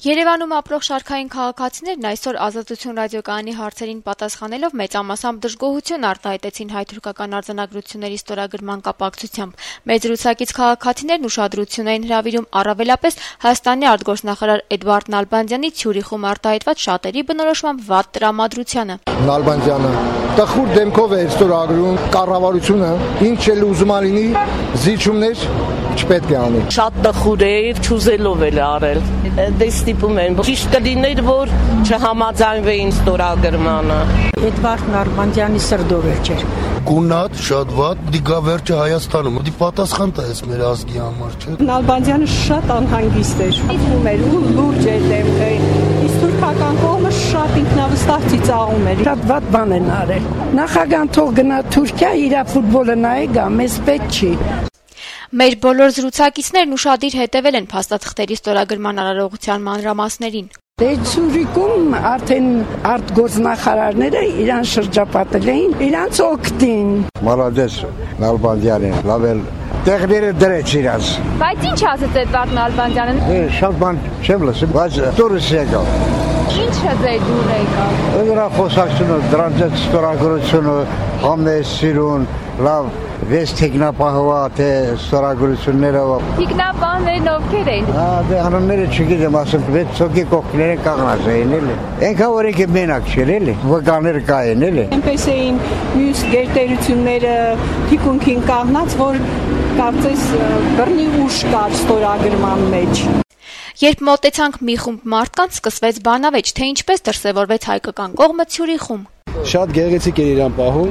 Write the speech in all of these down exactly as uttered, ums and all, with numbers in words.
Երևանում ապրող շարքային քաղաքացիներն այսօր Ազատություն ռադիոկայանի հարցերին պատասխանելով մեծամասամբ դժգոհություն արտահայտեցին հայ-թուրքական արձանագրությունների ստորագրման կապակցությամբ։ Մեծ զրուցակից քաղաքացիներն ուշադրություն էին հրավիրում առավելապես Հայաստանի արտգործնախարար Էդվարդ Նալբանդյանի Ցյուրիխում արտահայտված շատերի բնորոշմամբ վատ տրամադրությանը։ Նալբանդյանը տխուր դեմքով է ստորագրում կառավարությունը, ինչ էլ ուզում լինի, զիջումներ չպետք է անի։ Շատ տխուր է, չուզելով էլ արել։ Դες ստիպում են, ճիշտ կլիներ, որ չհամաձայնվեին ստորագրմանը։ Էդվարդ Նալբանդյանի սրդով էր։ Գունատ, շատ վատ, դիգա վերջը Հայաստանում, դի պատասխան տայես մեր ազգի համար, չէ։ Նալբանդյանը շատ անհանգիստ էր։ Իվում էր ու լուրջ էր դեմքը։ Իսկ թուրքական կողմը շատ ինքնավստահ ծիծաղում էր։ Շատ վատ բան են արել։ Նախագահան թող գնա Թուրքիա, իր ֆուտբոլը նայե գա, մեզ պետք չի։ Մեր բոլոր զրուցակիցներն ուշադիր հետևել են փաստաթղթերի ստորագրման արարողության մանրամասներին։ Դե Ցյուրիխում արդեն արտգործնախարարները իրան շրջապատել էին, իրանց օգտին։ Մալադես Նալբանդյանին, լավ էլ տեղները դրեց իրաց։ Բայց ինչ ասեց Էդվարդ Նալբանդյանը։ Շատ բան չեմ լսում, բայց դուրս եկավ։ Ինչը ձեր դուր եկավ։ Դրա խոսակցությունը, դրանց ստորագրությունը, համեսիրուն, լավ վեց տեխնապահովա թե ստորագրությունները։ Տեխնապահներն ովքեր են։ Ահա դե անունները չգիտեմ, ասեմ, վեց սոկի կողքները կանգնած էին էլի։ Ենքա որ եկե մենակ չէր էլի, վկաներ կային էլի։ Այնպես էին մյուս գերտերությունները թիկունքին կանգնած, որ կարծես բռնի ուժ կար ստորագրման մեջ։ Երբ մոտեցանք մի խումբ մարդկանց, սկսվեց բանավեճ, թե ինչպես դրսևորվեց հայկական կողմը Ցյուրիխում։ Շատ գեղեցիկ էր իրան պահում։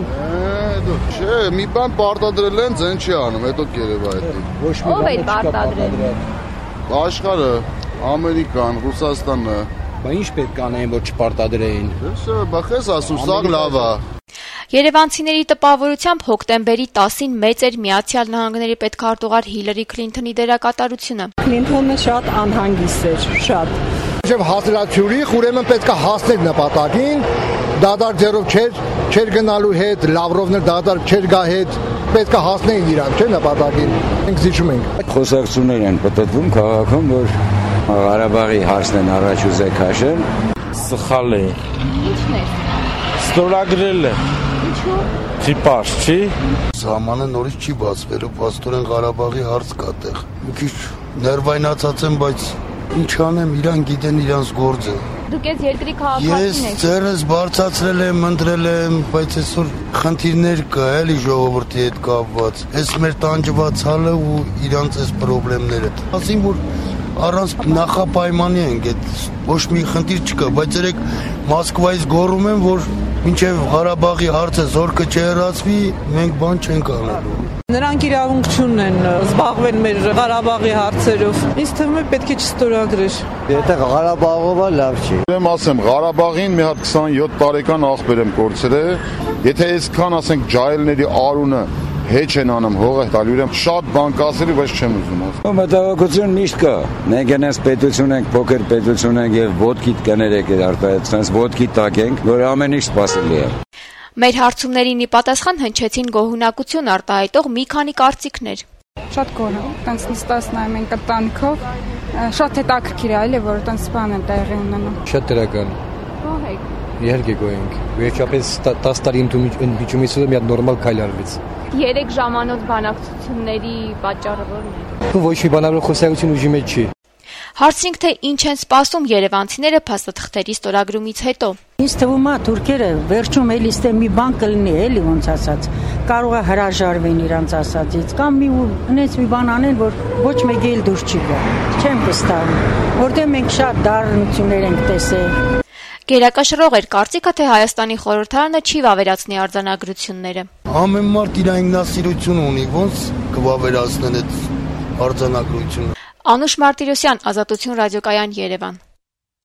Չէ, մի բան պարտադրել են, ձեն չի անում, հետո կերևա այդ։ Ոչ մի Ով է պարտադրել։ Աշխարհը, Ամերիկան, Ռուսաստանը։ Բա ինչ պետք անեն, որ չպարտադրեին։ Հեսա, բախես ասում, սա լավ է։ Երևանցիների տպավորությամբ հոկտեմբերի տասին մեծ էր Միացյալ Նահանգների պետքարտուղար Հիլարի Քլինթոնի դերակատարությունը։ Քլինթոնը շատ անհանգիստ էր, շատ։ Եվ հասնելա Ցյուրիխ, ուրեմն պետք է հասնել նպատակին, դադար ձեռով չէր, չէր գնալու հետ, Լավրովն էլ դադար չէր գա հետ, պետք է հասնեին իրան, չէ՞ նպատակին։ Մենք զիջում ենք։ Խոսակցություններ են պատտվում քաղաքում, որ Ղարաբաղի հարցն են առաջ ուզել քաշել։ Սխալ է։ Ինչն է։ Ստորագրել է։ Ինչու՞։ Չիպաշ, չի։ Սահմանը նորից չի բացվելու, փաստորեն Ղարաբաղի հարց կա տեղ։ Մի քիչ ներվայնացած եմ, բայց ինչ անեմ, իրան գիտեն իրանց գործը։ Դուք ես երկրի քաղաքացին եք։ Ես ձեռս բարձրացրել եմ, ընտրել եմ, բայց այսօր խնդիրներ կա, էլի ժողովրդի հետ կապված։ Այս մեր տանջվածալը ու իրանց այս խնդիրները։ Ասին որ առանց նախապայմանի ենք, այդ ոչ մի խնդիր չկա, բայց երեք Մոսկվայից գոռում են, որ մինչև Ղարաբաղի հարցը զորքը չհեռացվի, մենք բան չենք անելու։ Նրանք իրավունք չունեն զբաղվել մեր Ղարաբաղի հարցերով։ Ինձ թվում է պետք է չստորագրեր։ Եթե Ղարաբաղովա լավ չի։ Ուրեմն ասեմ, Ղարաբաղին մի հատ քսանյոթ տարեկան աղբեր եմ կորցրել, եթե այսքան ասենք ջահելների արունը հեչ են անում հողը տալու եմ շատ բան կասելի, բայց չեմ ուզում ասել։ Մտահոգություն միշտ կա։ Մենք այնպես պետություն ենք, փոքր պետություն ենք եւ ոդկի կներեք արտահայտած, ոդկի տակ ենք, որ ամեն ինչ սпасելի է։ Մեր հարցումներին ի պատասխան հնչեցին գոհունակություն արտահայտող մի քանի կարծիքներ։ Շատ գոհ եմ, տենց նստած նայում ենք ընտանիքով, շատ հետաքրքիր է, այլ է, որ տենց բան են տեղի ունենում։ Շատ դրական։ Գոհ եք։ Իհարկե գոհ ենք։ Վերջապես տասը տարի ընդմիջումից հետո մի հատ նորմալ քայլ արվեց։ Երեք ժամանոց բանակցությունների պատճառը ո՞րն է։ Ոչ մի բանավոր խոսակցություն ուժի մեջ չի։ Հարցինք թե ինչ են սպասում երևանցիները փաստաթղթերի ստորագրումից հետո։ Ինձ թվում է թուրքերը վերջում էլի ստե մի բան կլինի, էլի ոնց ասած, կարող է հրաժարվեն իրանց ասածից կամ մի ունեց մի բան անեն, որ ոչ մեկ էլ դուրս չի գա։ Չեմ վստահում, որտեղ մենք շատ դառնություններ ենք տեսել։ Գերակշռող էր կարծիքը, թե Հայաստանի խորհրդարանը չի վավերացնի արձանագրությունները։ Ամեն մարդ իր ինքնասիրություն ունի, ոնց կվավերացնեն այդ արձանագրությունը։ Անուշ Մարտիրոսյան, Ազատություն ռադիոկայան, Երևան։